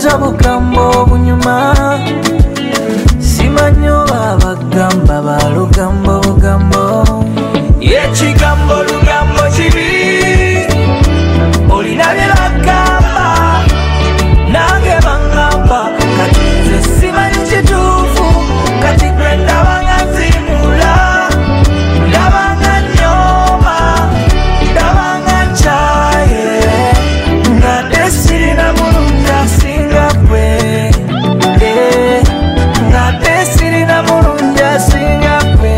Ntegeeza bugambo bunyuma simanyi oba bagamba balugambo bugambo yekigambo lugambo kibi olina bye bagamba nange bangamba kati nze simanyi kituufu kati gwe ndaba nga nzimula ndaba nga nyooma ndaba nga nkyaye ngadde sirina mulungi asinga gwe ngadde sirina mulungi asinga gwe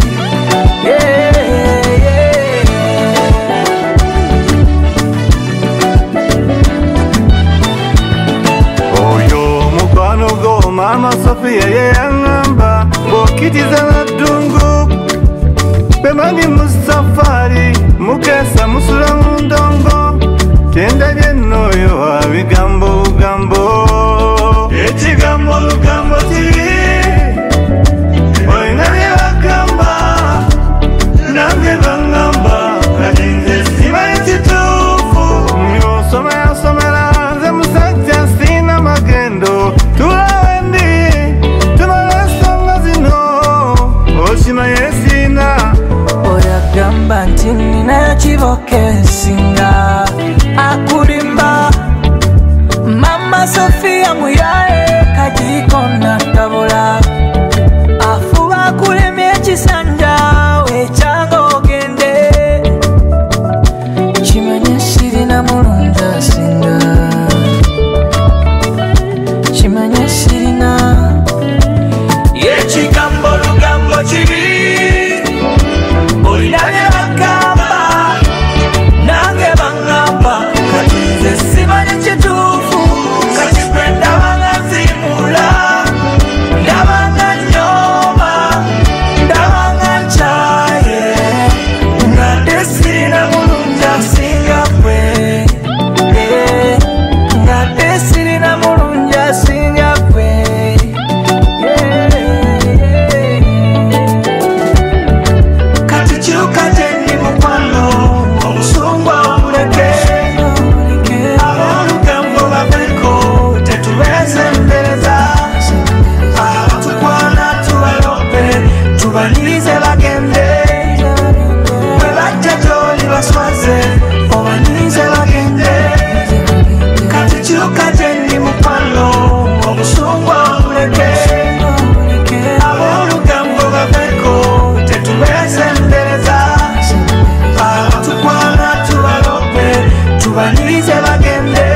oyo mukwano gwo Mama Sophia ye yaŋŋamba ng'okkiriza n'addungu bemani mu safari mukeesa musula mu ndongo kyendabye nno oyo abigambo bugambo ekigambo lugambo kibi olina bye bagamba nange baŋŋamba kati nze simanyi kituufu nsoma yasomera nze musajja sina magendo tulawe ndi tumala ensonga zino okimanyi sina oyagamba nti nina kiboka esinga akulimba Mama Sophia muyaye kajiko natabula afuba akulemya ekisanja wekyanga ogende kimanye sirina mulungi asinga kimanye sirina yekigambo lugambo kibi olina bye bagamba nange baŋŋamba kati nze simanyi kituufu kati gwe ndaba nga nzimula ndaba nga nyooma ndaba nga nkyaye ngadde sirina mulungi asinga gwe ngadde sirina mulungi asinga gwe kati kyuka gye ndi mukwano obusungu obuleke ab'olugambo baveko tetubeezembereza abatukwana tubalope tubanirize bagende bwe bajja gy'oli baswaze obanirize bagende kati kyuka gye ndi mukwano obusungu obuleke ab'olugambo baveko tetubeezembereza abatukwana tubalope tubanirize bagende